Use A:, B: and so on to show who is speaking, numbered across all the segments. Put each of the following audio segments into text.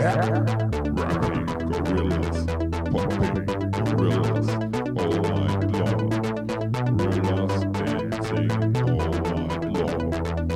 A: Rapping gorillas, popping gorillas, all night long. Gorillas dancing all night long.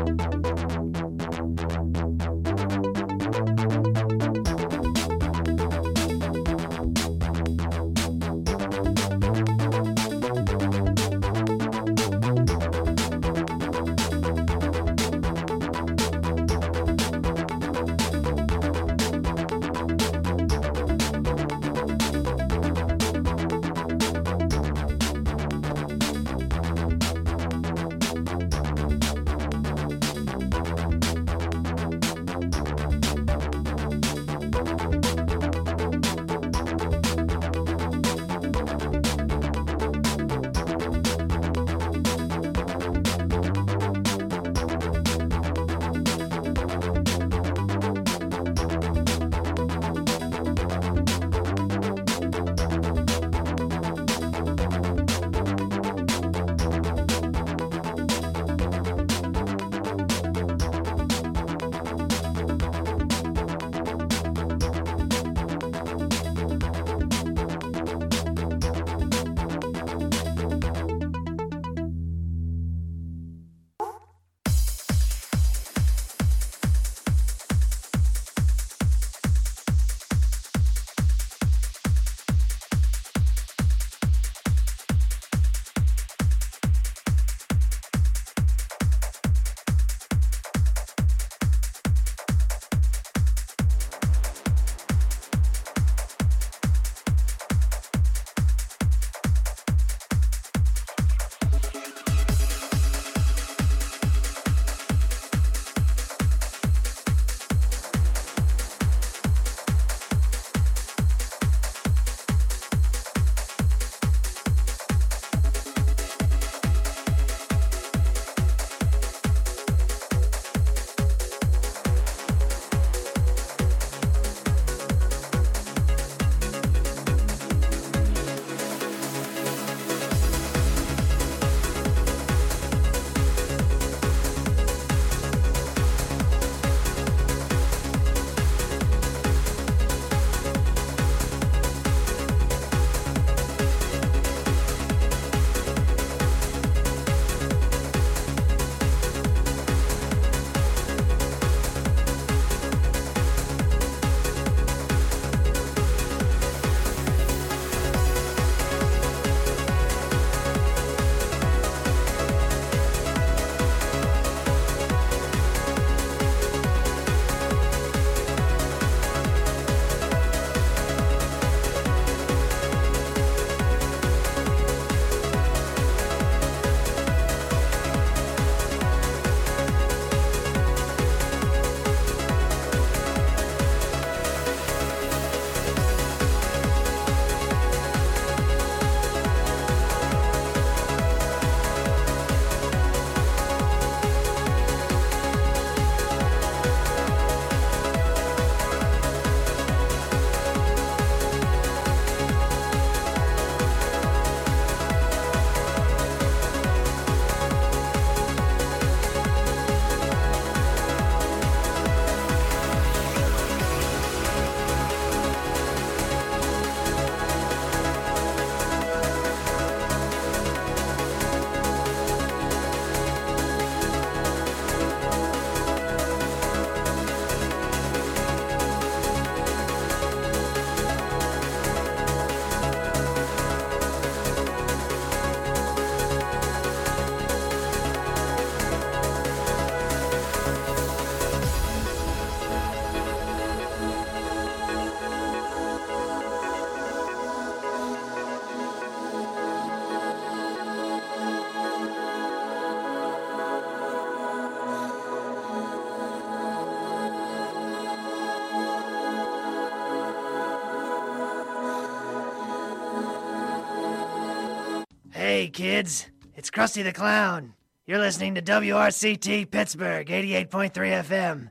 B: Hey, kids, it's Krusty the Clown. You're listening to WRCT Pittsburgh, 88.3 FM.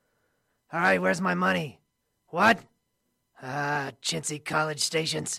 B: All right, where's my money? What? Chintzy college stations.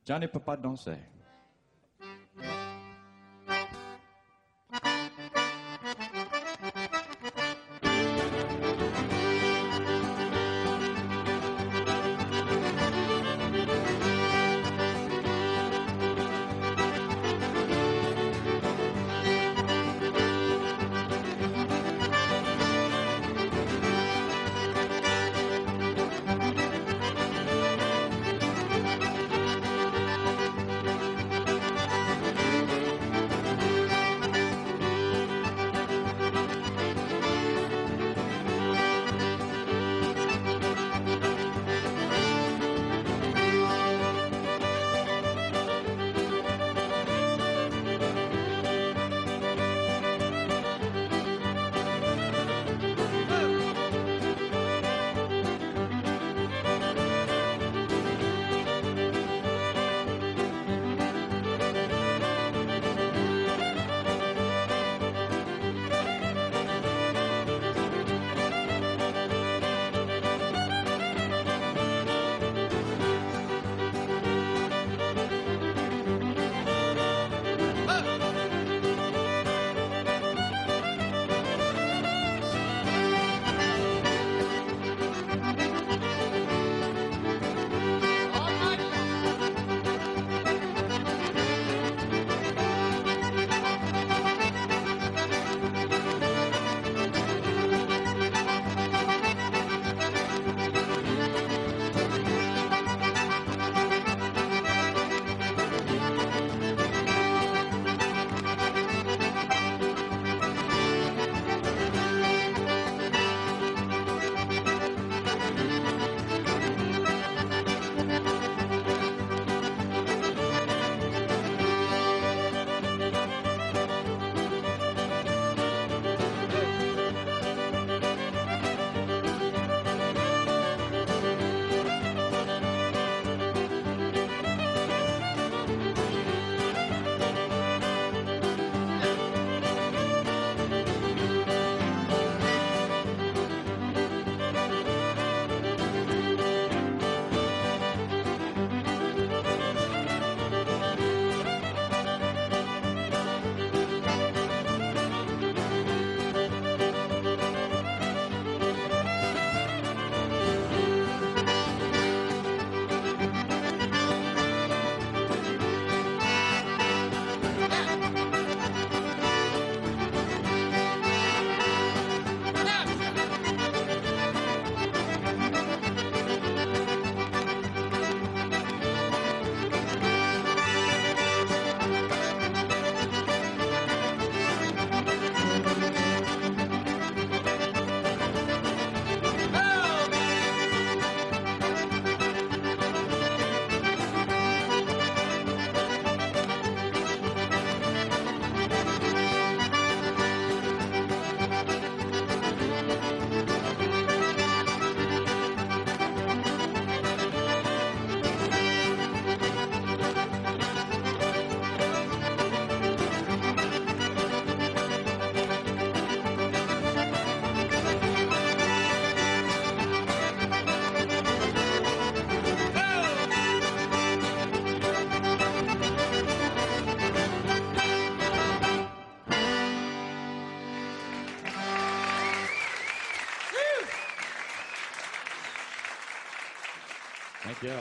C: Johnny peut pas danser. Thank you.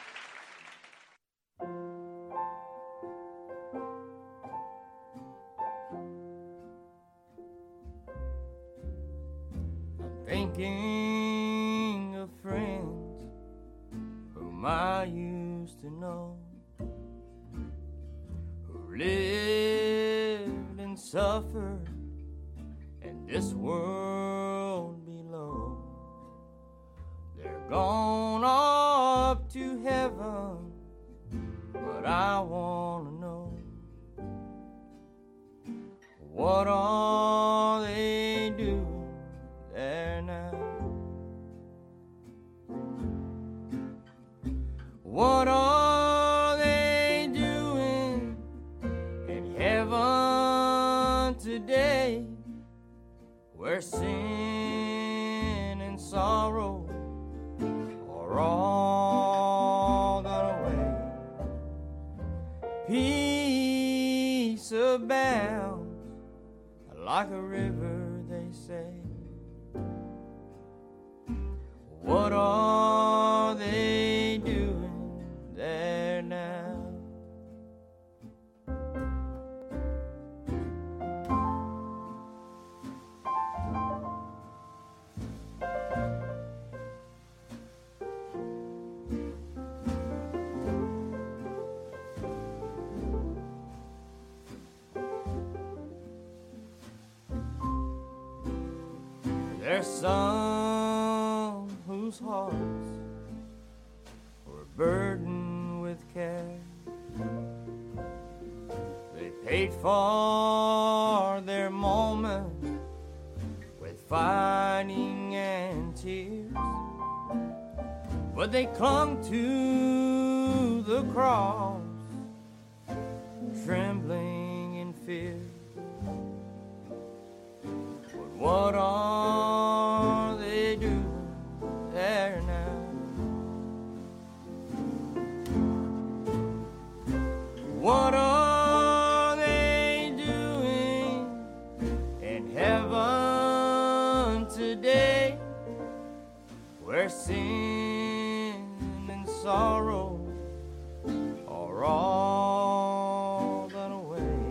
D: Thinking of friends whom I used to know, who lived and suffered in this world below. They're gone up to heaven, but I want to know, what are they doing there now? What are they doing in heaven today, where sin and sorrow are all gone away? like a river, they say. What are they doing there now? There's some whose hearts were burdened with care. They paid for their moment with fighting and tears, but they clung to the cross, trembling in fear. But what are they doing there now? What are they doing in heaven today, where sin and sorrow are all done away?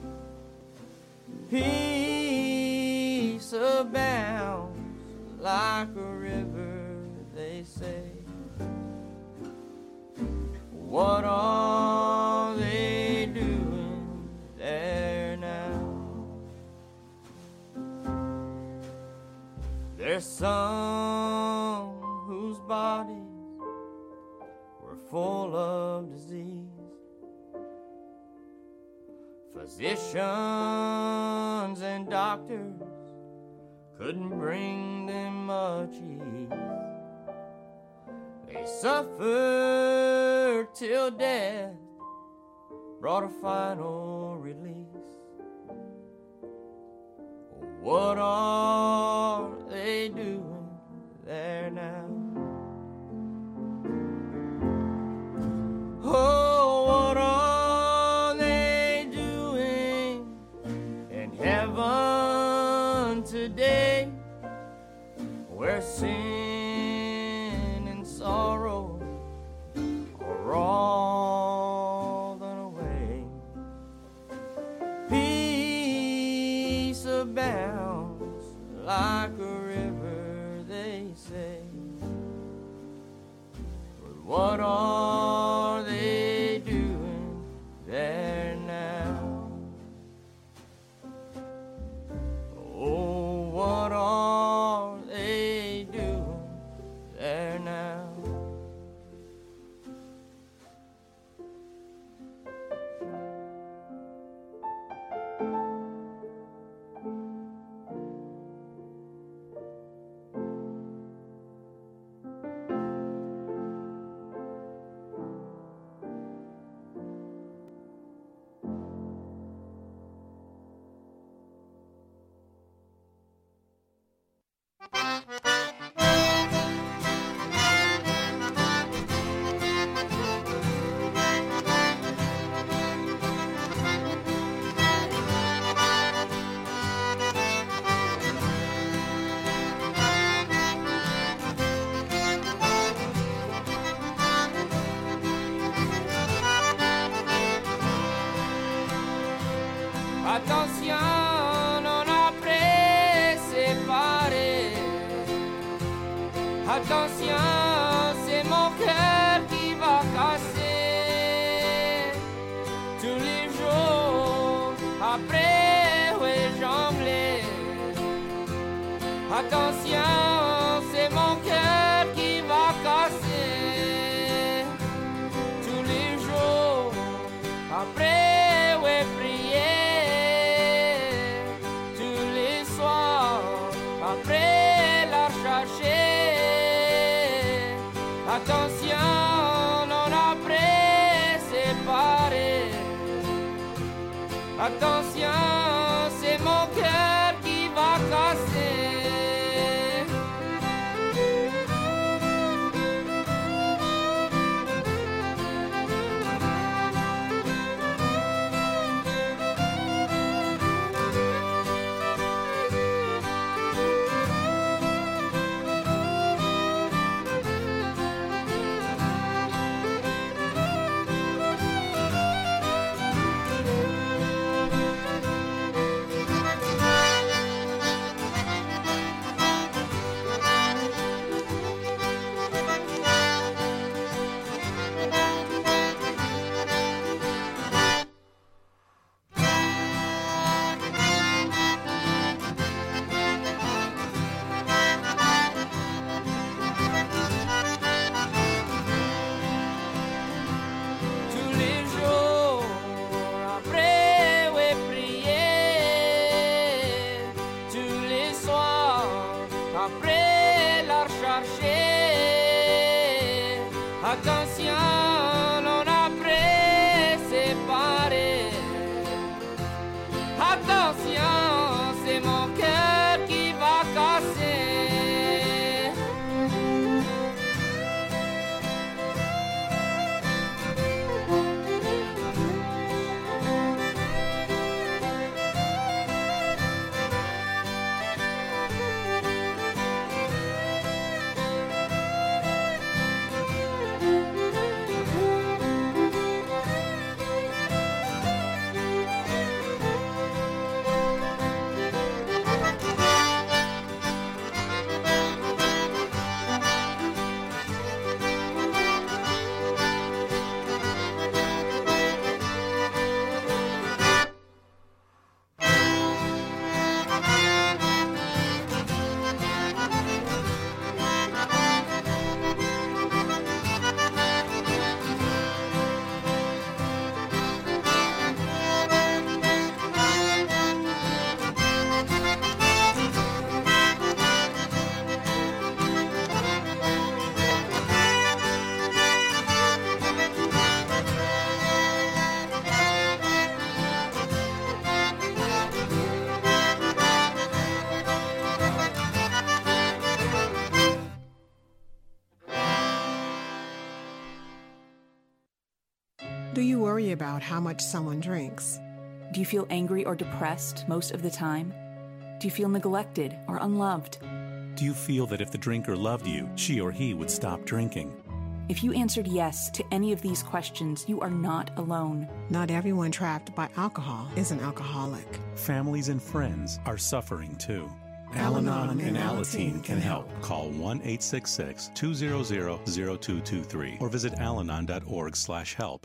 D: Peace abounds like a river, they say. What are they doing there now? There's some whose bodies were full of disease. Physicians and doctors couldn't bring them much ease. They suffered till death brought a final release. What are they doing there now? Oh, what are they doing in heaven today, where sin and sorrow are all done away? Peace abounds like a river, they say. But what are they doing there now? Oh, what are they doing there now? Attention, on a préséparé. Attention, c'est mon cœur qui va casser. Tous les jours, après, ouais, j'emblée. Attention, c'est mon cœur qui va casser. Tous les jours, après, ouais, prier. Après la chercher, attention, on a préséparé. Attention, c'est mon cœur qui va casser. inconscient, l'on a préséparé. Attention, c'est mon cœur qui va casser.
C: Do you worry about how much someone drinks?
E: Do you feel angry or depressed most of the time? Do you feel neglected or unloved?
F: Do you feel that if the drinker loved you, she or he would stop drinking?
E: If you answered yes to any of these questions, you are not alone.
C: Not everyone trapped by alcohol is an alcoholic.
F: Families and friends are suffering too.
C: Al-Anon
F: and Alateen can help. Call 1-866-200-0223 or visit alanon.org/help.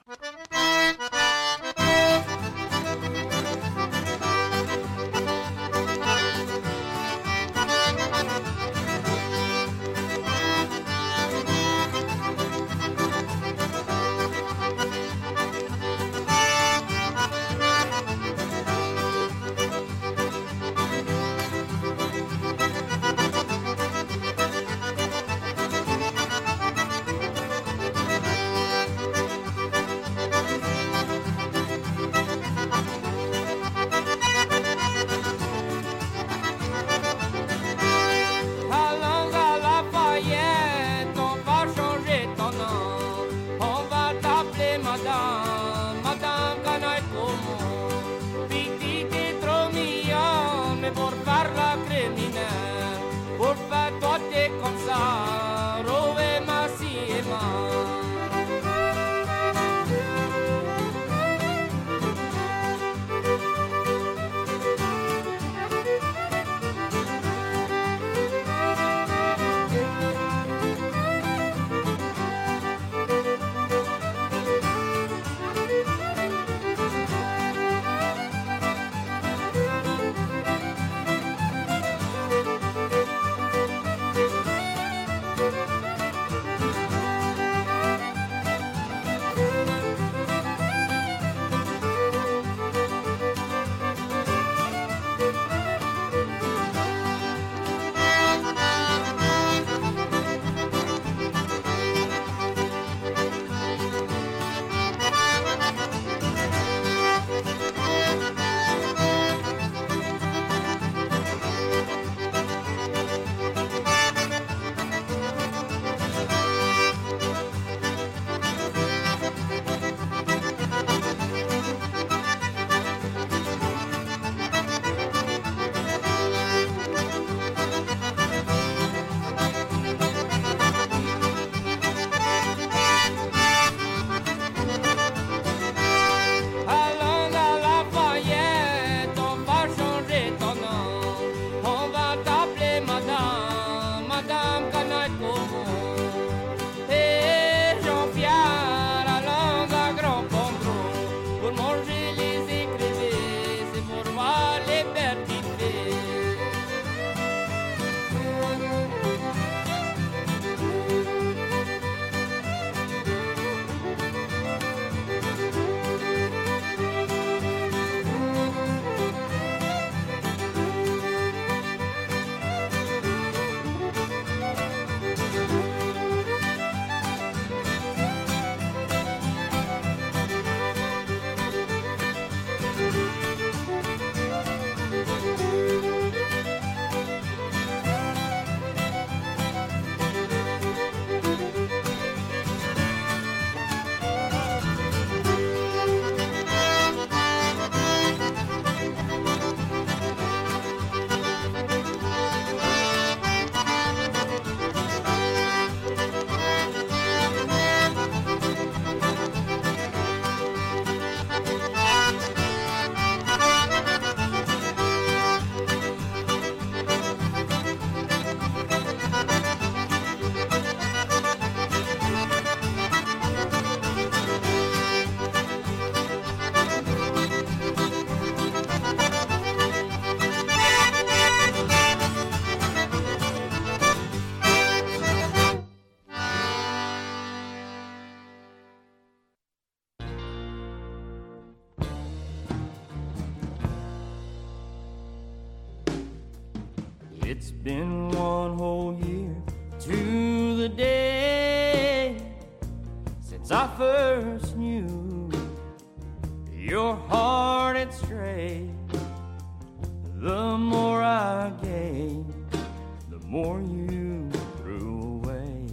D: It's been one whole year to the day since I first knew your heart had strayed. The more I gave, the more you threw away.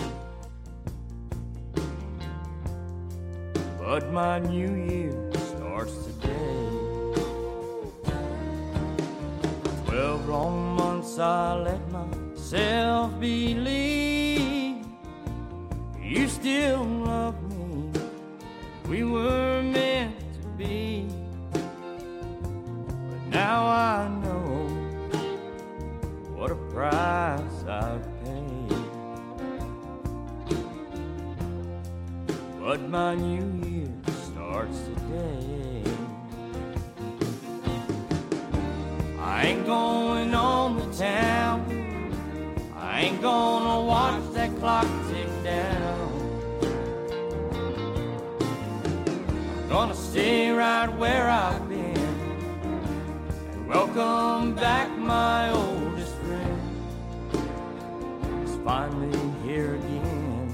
D: But my new year starts today. 12 long months I let myself believe you still love me. We were meant to be. But now I know what a price I've paid. But my new year starts today. I ain't going on the town. I ain't gonna watch that clock tick down. I'm gonna stay right where I've been and welcome back my oldest friend. He's finally here again.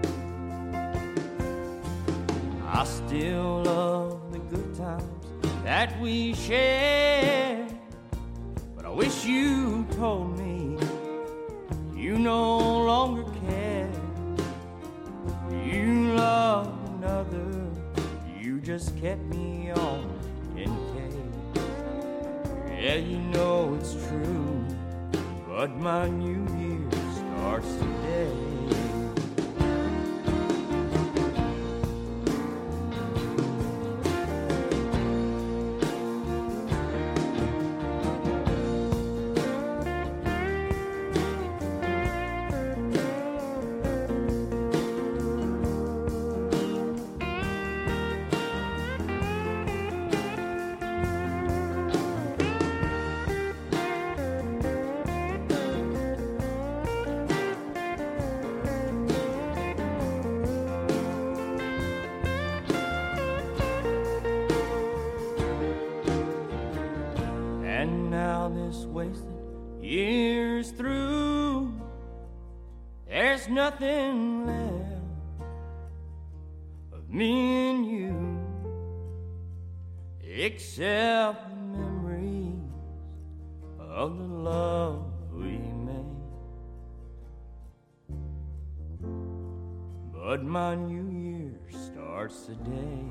D: I still love the good times that we shared. I wish you told me you no longer care. You love another, you just kept me on in case. Yeah, you know it's true, but my new year starts today. And now this wasted year's through. There's nothing left of me and you except the memories of the love we made. But my new year starts today.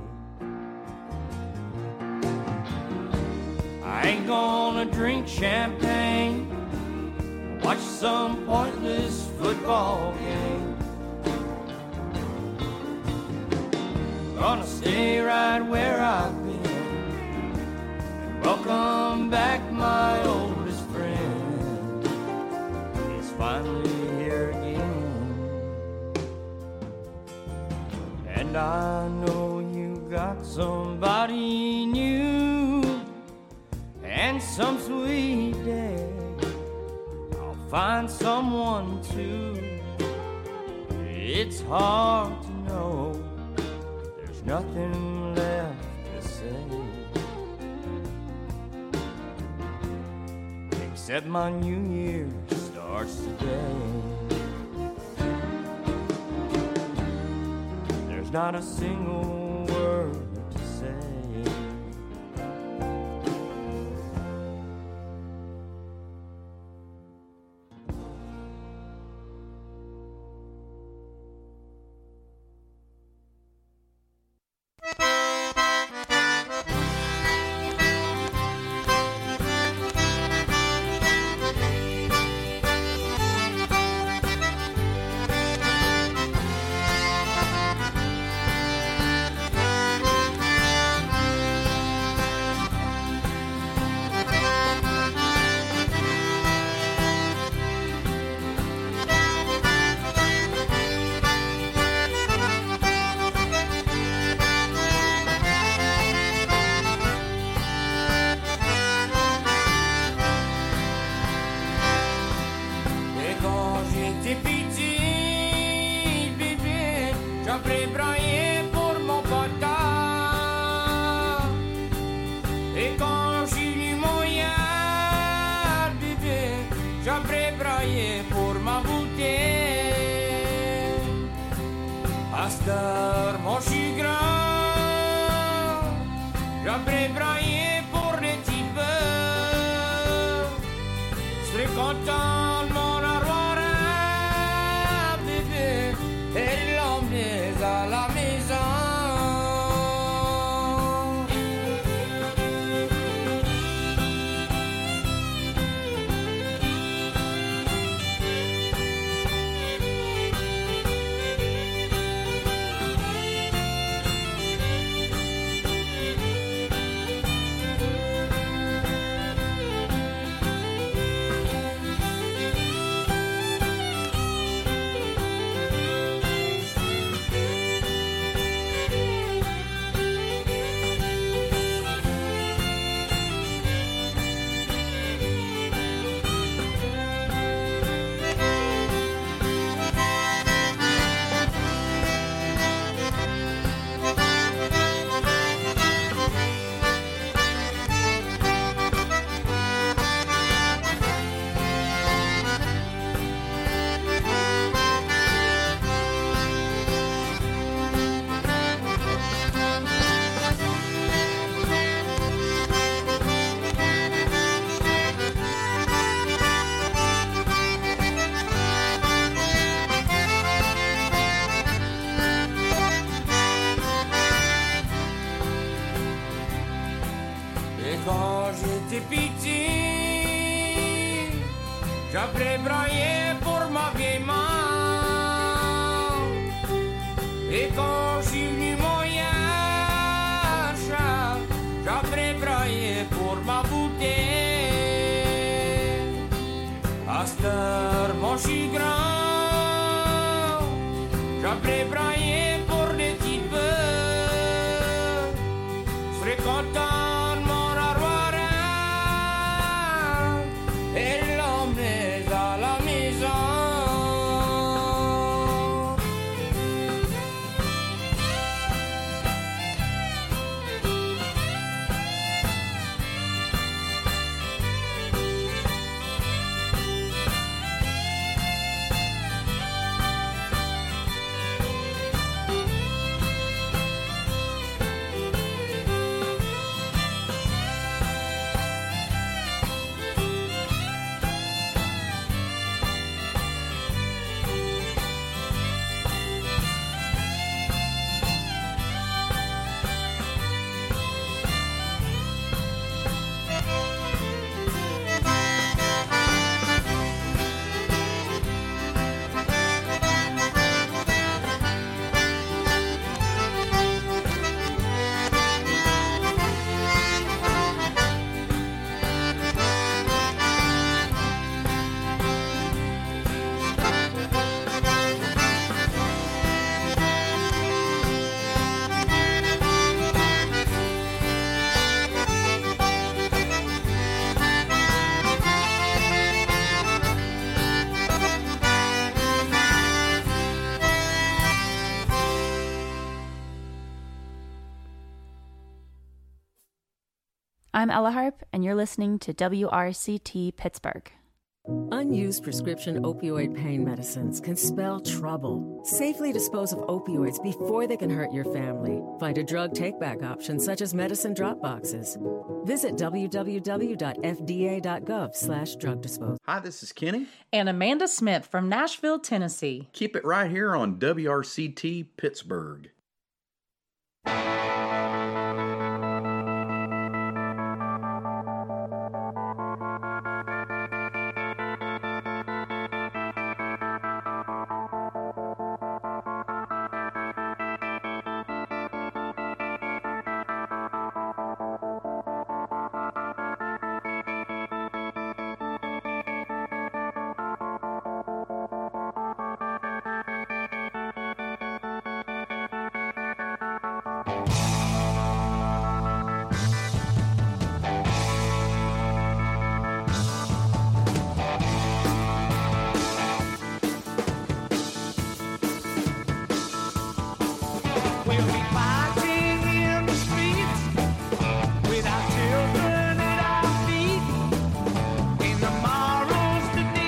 D: I ain't gonna drink champagne, watch some pointless football game. Gonna stay right where I've been and welcome back my oldest friend. He's finally here again. And I know you got somebody new, and some sweet day I'll find someone too. It's hard to know, there's nothing left to say, except my new year starts today. There's not a single word to say. tellement je suis grand, j'aurais braillé pour les types. Je serais content de mon avoir un bébé et l'emmener à la maison. J'avais braillé pour ma vieille main. Et quand j'ai venu moyen, j'avais braillé pour ma bouteille. À cette heure, moi je suis grand. J'avais braillé pour les types. Je serais content de m'en avoir un et l'emmener à la maison.
G: I'm Ella Harp, and you're listening to WRCT Pittsburgh.
H: Unused prescription opioid pain medicines can spell trouble. Safely dispose of opioids before they can hurt your family. Find a drug take-back option such as medicine drop boxes. Visit www.fda.gov/drug disposal.
I: Hi, this is Kenny.
J: And Amanda Smith from Nashville, Tennessee.
I: Keep it right here on WRCT Pittsburgh.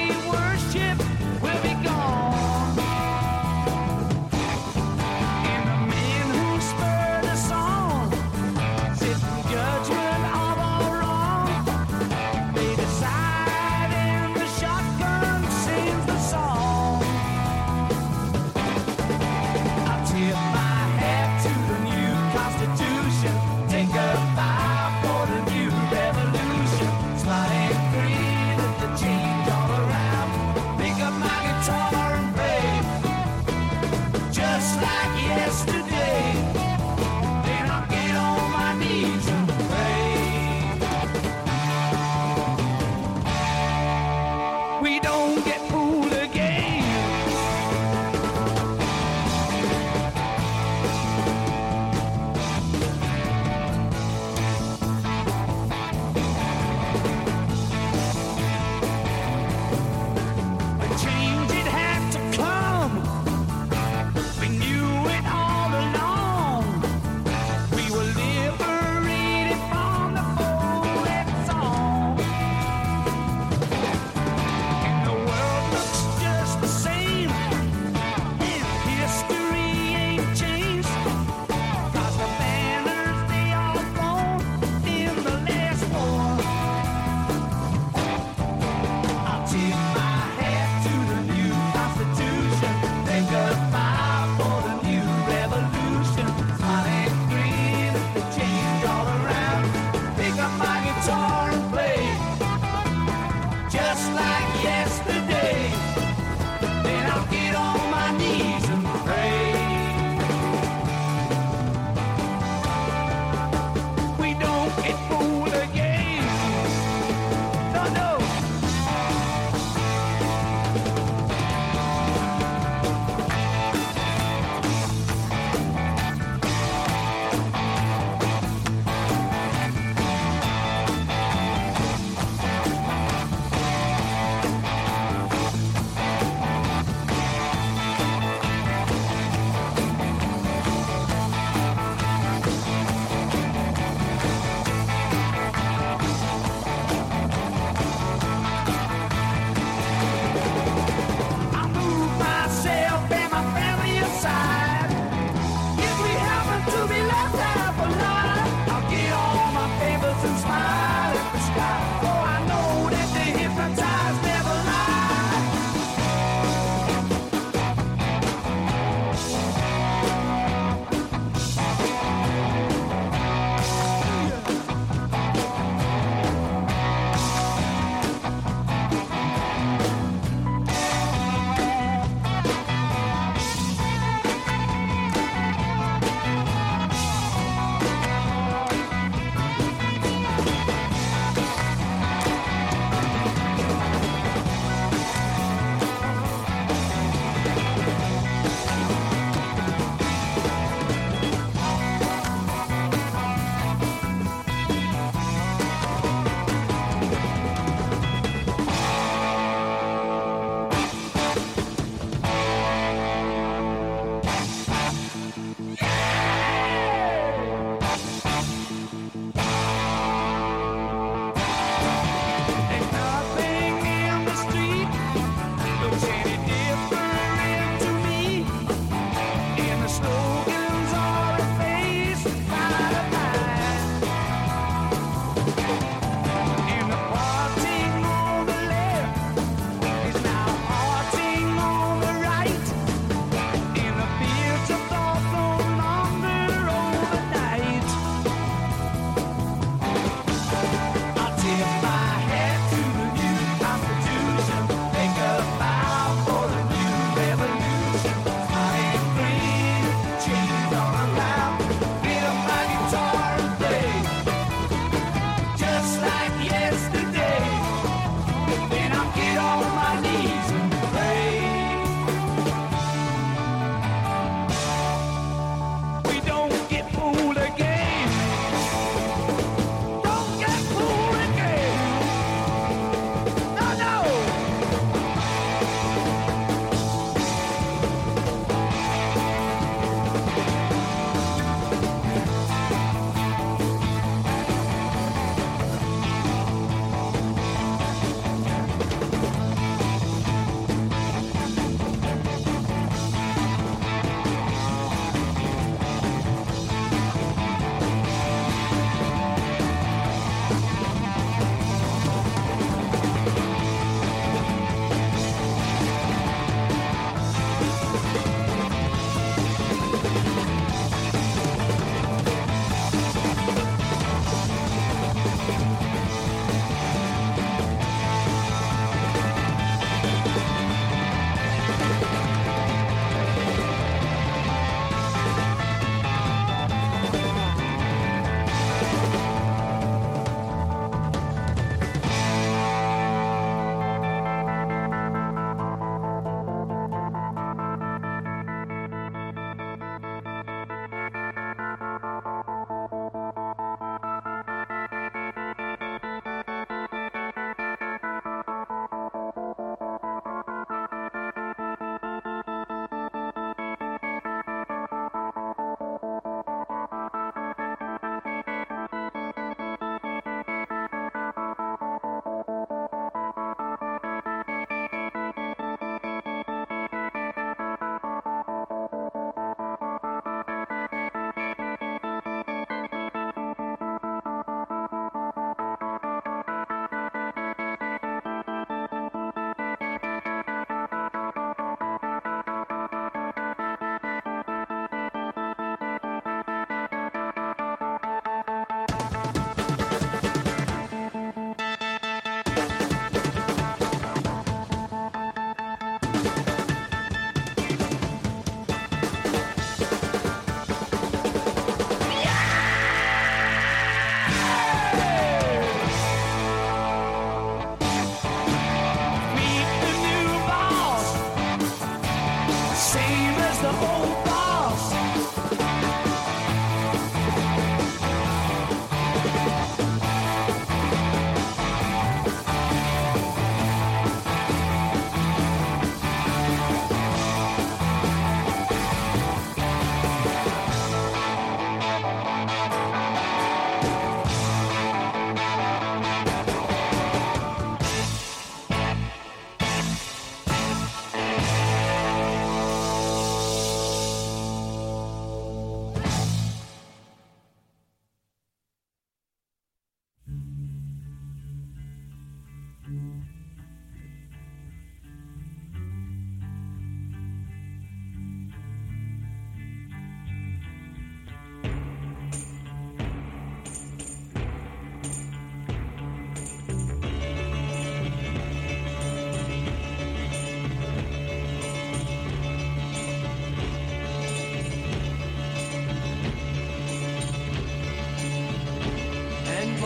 D: In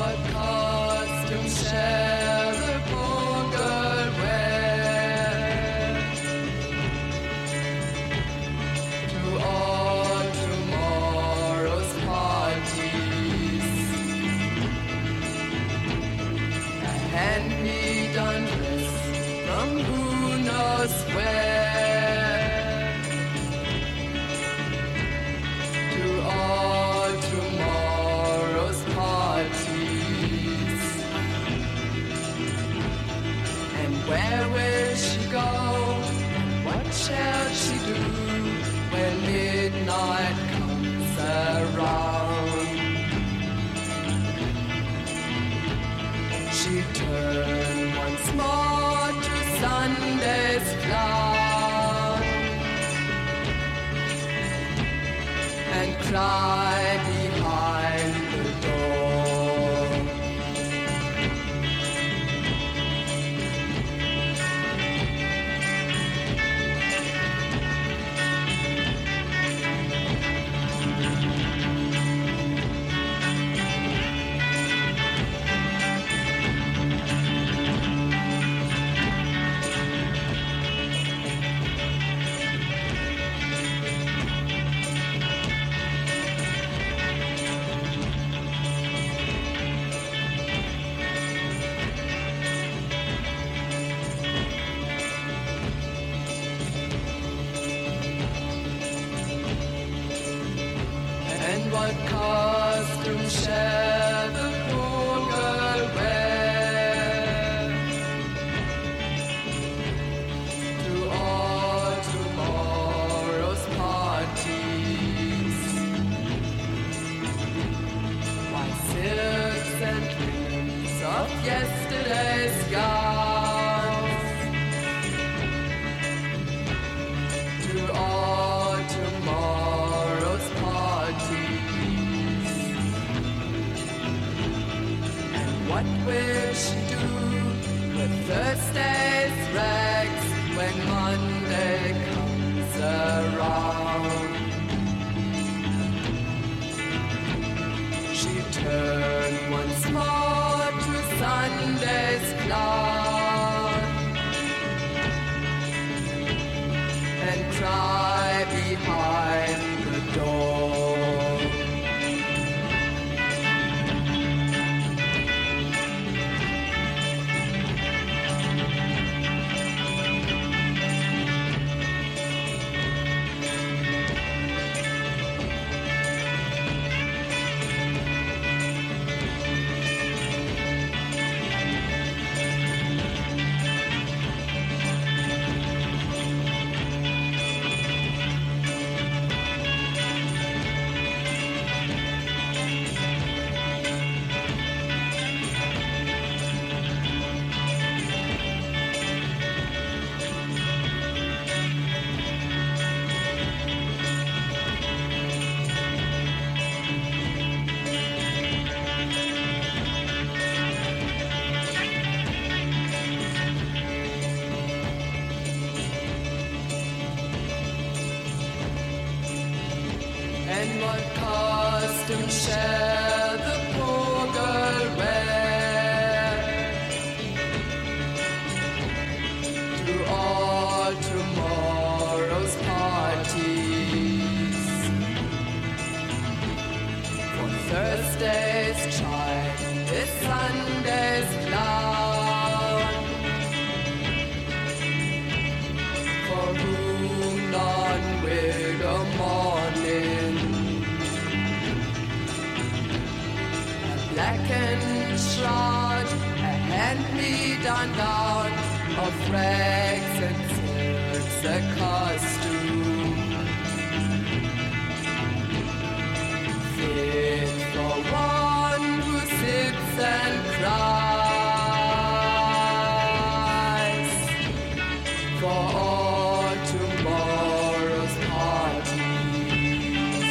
K: what costume shall the poor girl wear to all tomorrow's parties? A hand-me-down dress from who knows where to all tomorrow's parties. And where will she go? And what shall she do when midnight comes around? She turned once more to Sunday's clown and cry behind the door. And what costume shall the poor girl wear to all tomorrow's parties? Why, silks and trims of yesterday's gowns to all tomorrow's parties. And what will she do with Thursday's rags when Monday comes around? She turned once more to Sunday's clown and cry behind the door. And what costume shall the poor girl wear to all tomorrow's parties? For Thursday's child is Sunday's clown, for whom none will go mourning. Blackened shroud, a hand-me-down gown of rags and silks, a costume fit for one who sits and cries for all tomorrow's parties.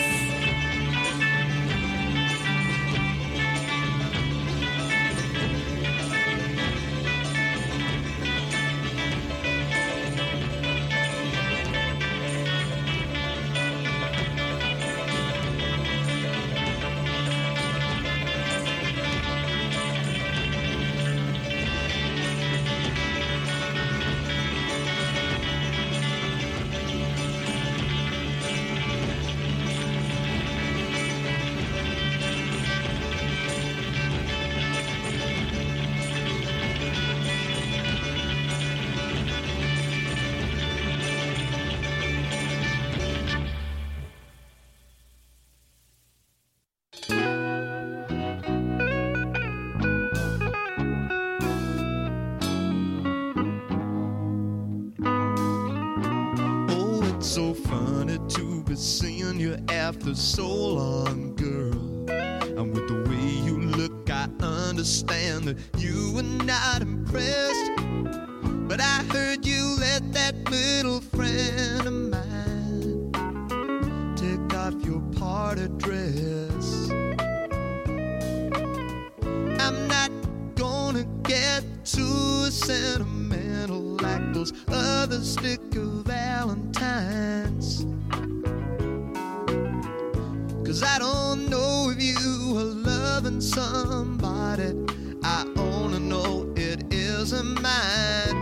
L: so funny to be seeing you after so long, girl. And with the way you look, I understand that you were not impressed. But I heard you let that little friend of mine take off your party dress. I'm not gonna get too sentimental like those other sticker valentines, 'cause I don't know if you are loving somebody. I only know it isn't mine.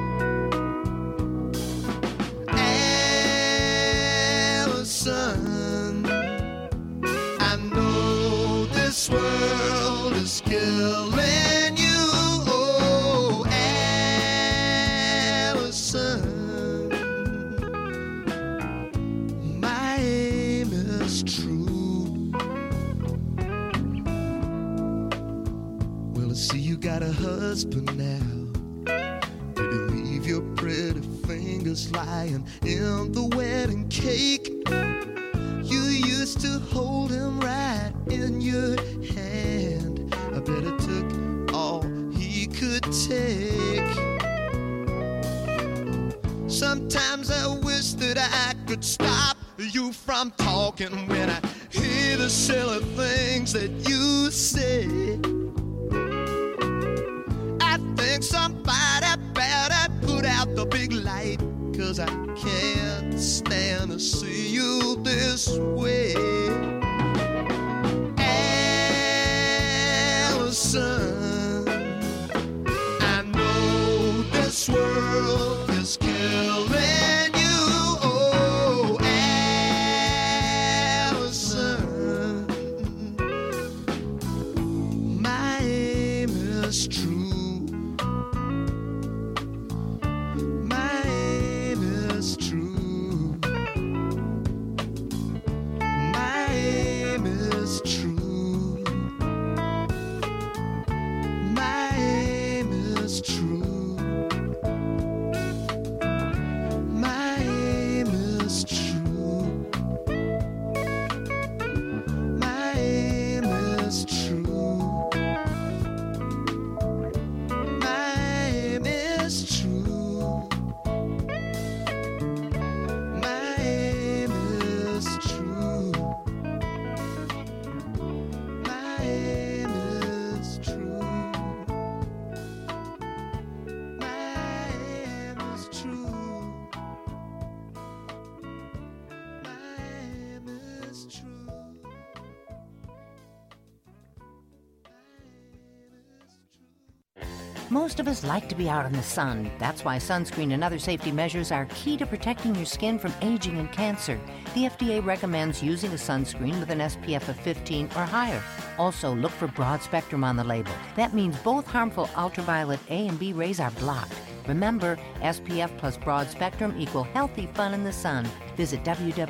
L: Allison, I know this world is killing you. Oh, Allison, my aim is true. Well, I see you got a husband now. Did he leave your pretty fingers lying in the wedding cake? You used to hold him right in your hand. I bet it took all he could take. Sometimes I wish that I could stop you from talking when I hear the silly things that you say. I think somebody better put out the big light, 'cause I can't stand to see you this way. Allison, I know this world is killing you. Oh, Allison, my aim is true.
M: Most of us like to be out in the sun. That's why sunscreen and other safety measures are key to protecting your skin from aging and cancer. The FDA recommends using a sunscreen with an SPF of 15 or higher. Also, look for broad spectrum on the label. That means both harmful ultraviolet A and B rays are blocked. Remember, SPF plus broad spectrum equal healthy fun in the sun. Visit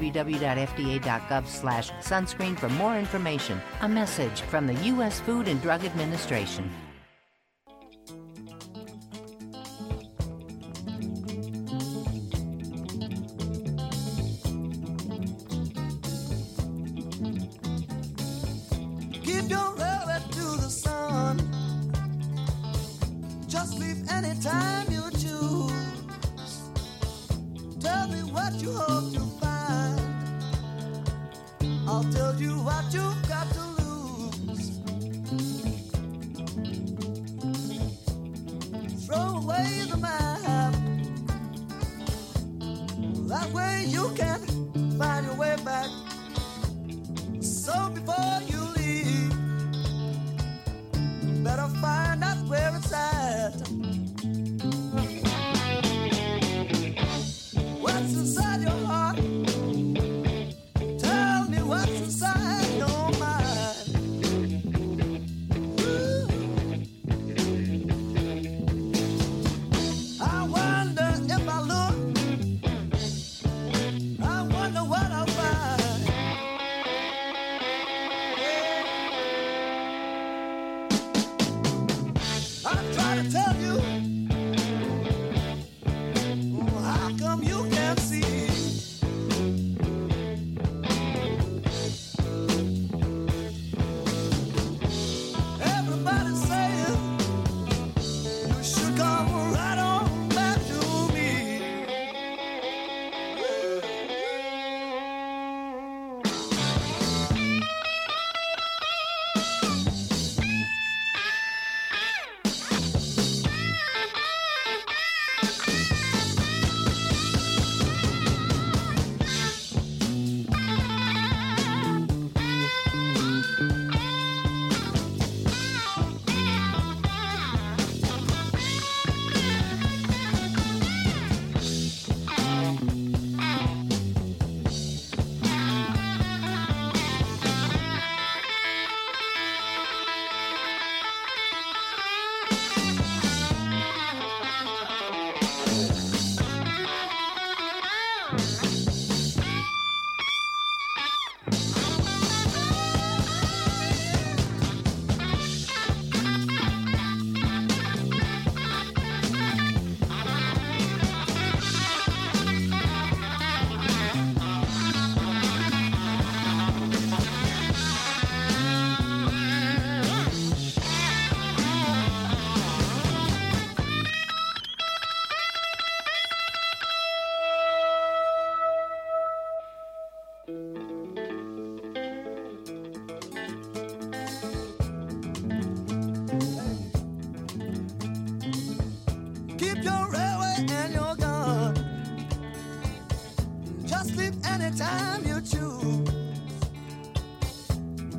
M: www.fda.gov/sunscreen for more information. A message from the U.S. Food and Drug Administration.
N: Give your rubber to the sun. Just leave anytime you choose. Tell me what you hope to find. I'll tell you what you've got to lose. Throw away the map. That way you can find your way back. So before you leave, better find out where it's at. What's inside your heart? Tell me what's inside your mind. Ooh. I wonder if I look, I wonder what I'll find.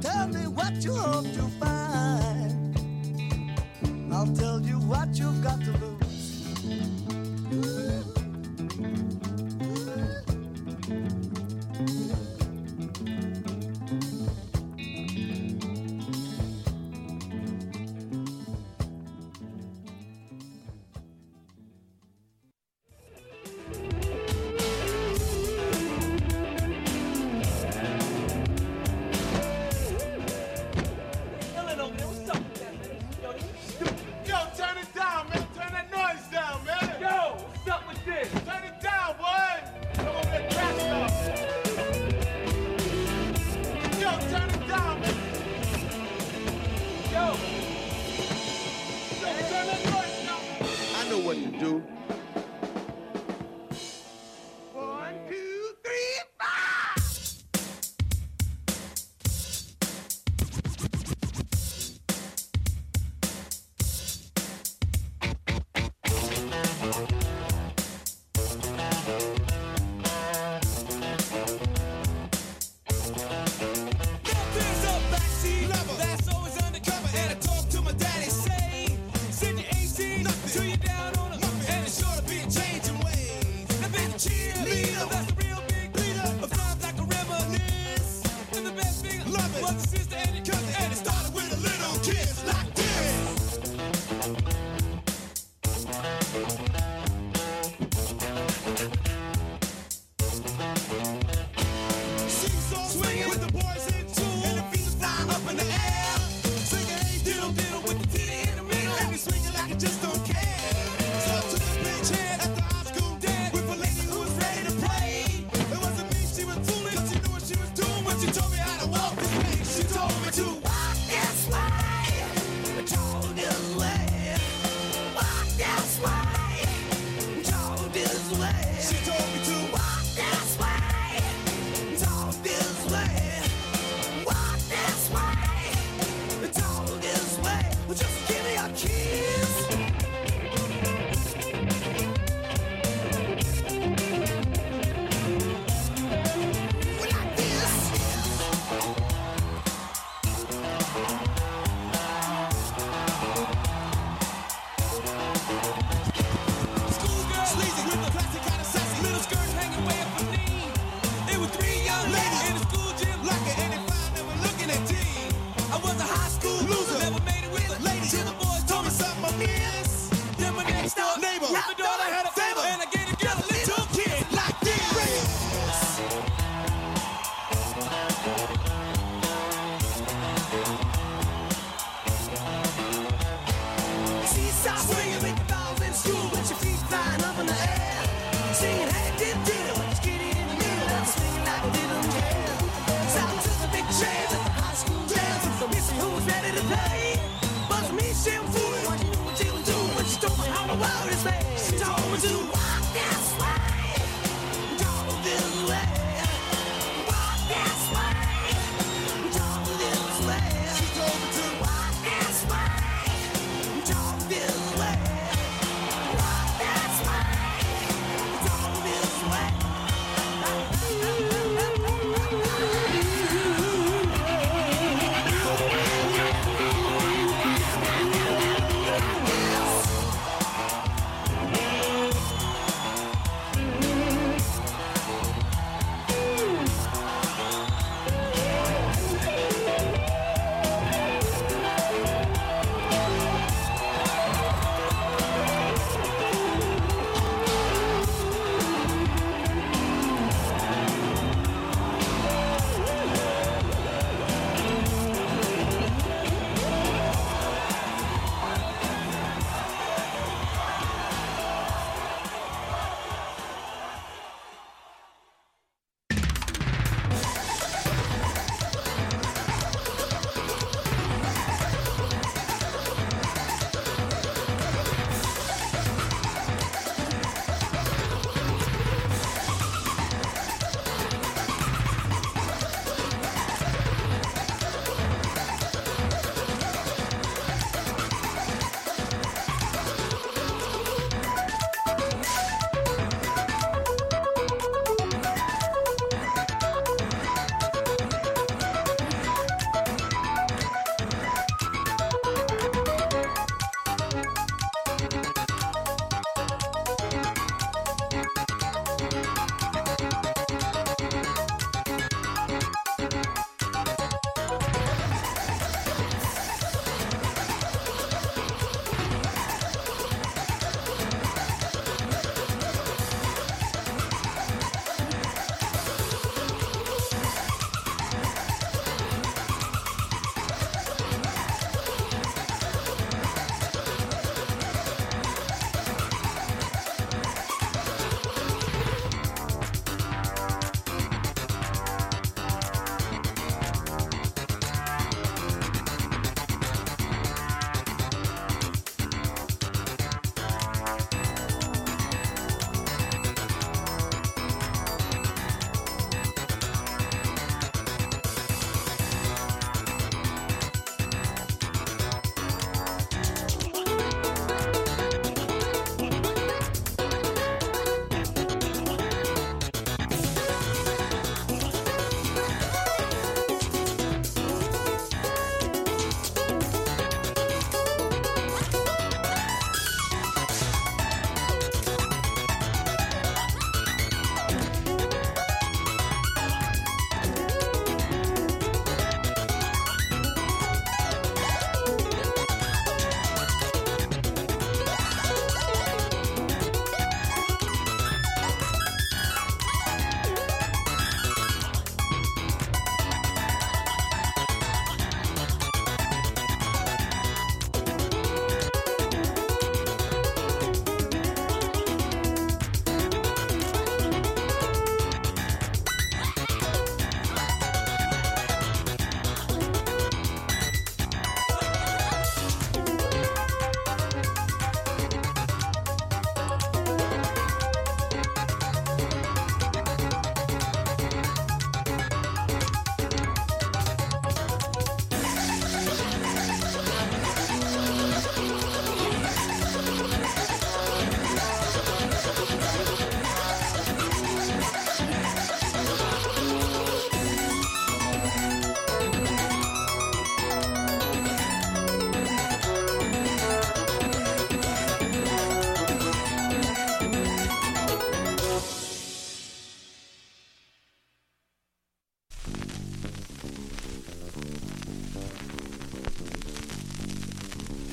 N: tell me what you hope to find. I'll tell you what you've got to lose.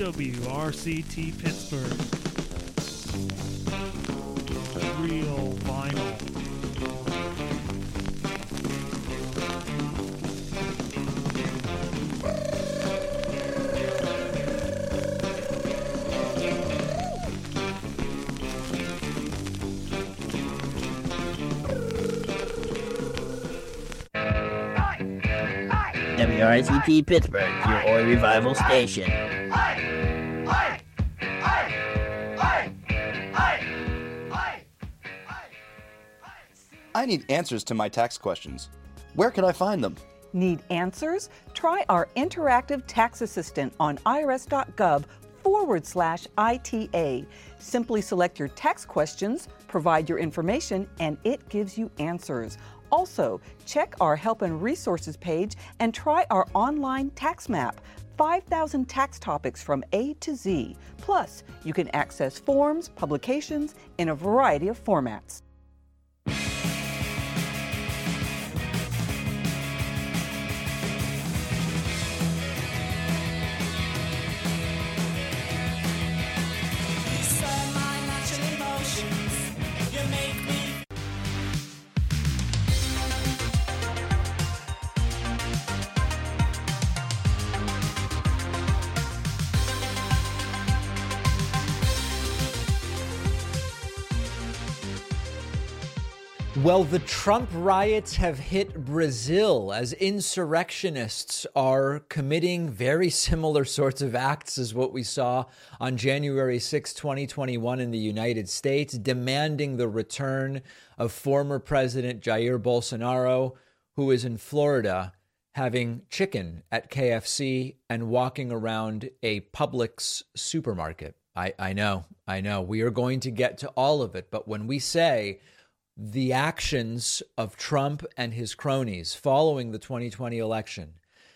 O: WRCT Pittsburgh. Real vinyl.
P: WRCT Pittsburgh, your Oi Revival station.
Q: I need answers to my tax questions. Where can I find them?
R: Need answers? Try our interactive tax assistant on irs.gov/ITA. Simply select your tax questions, provide your information, and it gives you answers. Also, check our Help and Resources page and try our online tax map. 5,000 tax topics from A to Z. Plus, you can access forms, publications in a variety of formats.
S: Well, the Trump riots have hit Brazil as insurrectionists are committing very similar sorts of acts as what we saw on January 6, 2021 in the United States, demanding the return of former President Jair Bolsonaro, who is in Florida having chicken at KFC and walking around a Publix supermarket. I know. We are going to get to all of it, but when we say the actions of Trump and his cronies following the 2020 election,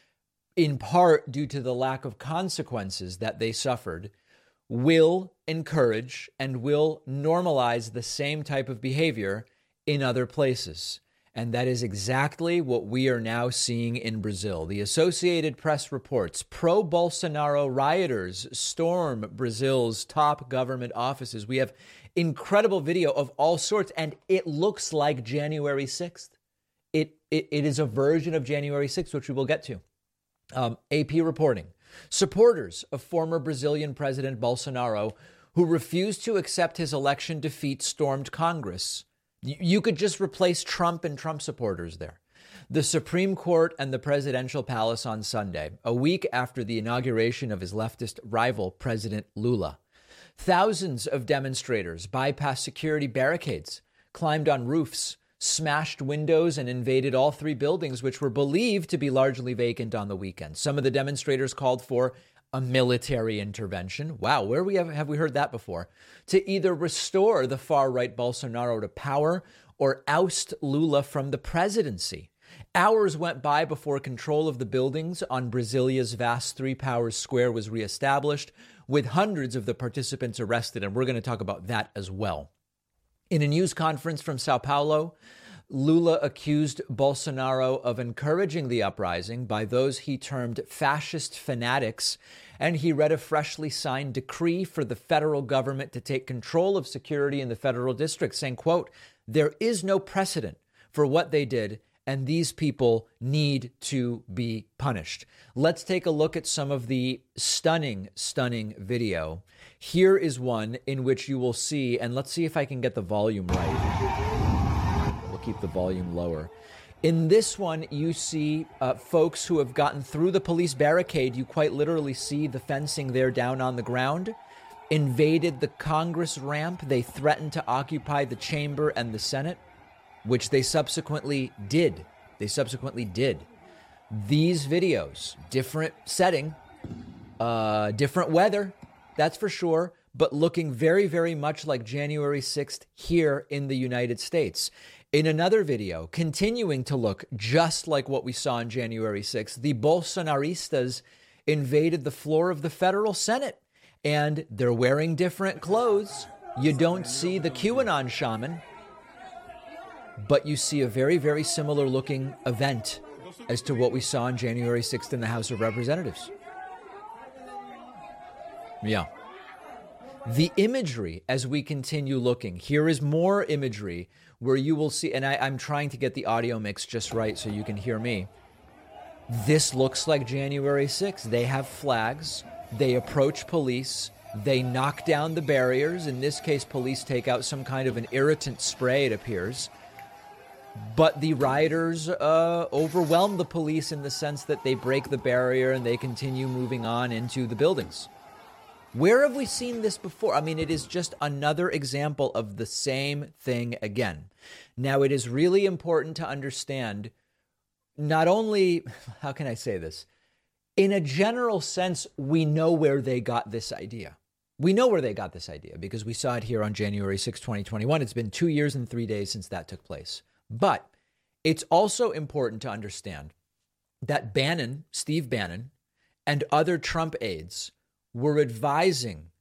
S: in part due to the lack of consequences that they suffered, will encourage and will normalize the same type of behavior in other places. And that is exactly what we are now seeing in Brazil. The Associated Press reports pro-Bolsonaro rioters storm Brazil's top government offices. We have incredible video of all sorts, and it looks like January 6th. It is a version of January 6th, which we will get to. AP reporting. Supporters of former Brazilian President Bolsonaro, who refused to accept his election defeat, stormed Congress. You could just replace Trump and Trump supporters there. The Supreme Court and the presidential palace on Sunday, a week after the inauguration of his leftist rival, President Lula. Thousands of demonstrators bypassed security barricades, climbed on roofs, smashed windows, and invaded all three buildings, which were believed to be largely vacant on the weekend. Some of the demonstrators called for a military intervention. Wow, where have we heard that before? To either restore the far-right Bolsonaro to power or oust Lula from the presidency. Hours went by before control of the buildings on Brasilia's vast Three Powers Square was reestablished, with hundreds of the participants arrested, and we're going to talk about that as well. In a news conference from Sao Paulo, Lula accused Bolsonaro of encouraging the uprising by those he termed fascist fanatics, and he read a freshly signed decree for the federal government to take control of security in the federal district, saying, quote, "There is no precedent for what they did, and these people need to be punished." Let's take a look at some of the stunning video. Here is one in which you will see, and let's see if I can get the volume right. We'll keep the volume lower. In this one, you see folks who have gotten through the police barricade. You quite literally see the fencing there down on the ground. Invaded the Congress ramp. They threatened to occupy the chamber and the Senate, which they subsequently did. These videos, different setting, different weather, that's for sure, but looking very, very much like January 6th here in the United States. In another video, continuing to look just like what we saw on January 6th, the Bolsonaristas invaded the floor of the federal Senate, and they're wearing different clothes. You don't see the QAnon shaman, but you see a very, very similar looking event as to what we saw on January 6th in the House of Representatives. Yeah. The imagery, as we continue looking, here is more imagery where you will see, and I'm trying to get the audio mix just right so you can hear me. This looks like January 6th. They have flags. They approach police. They knock down the barriers. In this case, police take out some kind of an irritant spray, it appears. But the rioters overwhelm the police in the sense that they break the barrier and they continue moving on into the buildings. Where have we seen this before? I mean, it is just another example of the same thing again. Now, it is really important to understand not only, how can I say this? In a general sense, we know where they got this idea. We know where they got this idea because we saw it here on January 6, 2021. It's been 2 years and 3 days since that took place. But it's also important to understand that Bannon, Steve Bannon, and other Trump aides were advising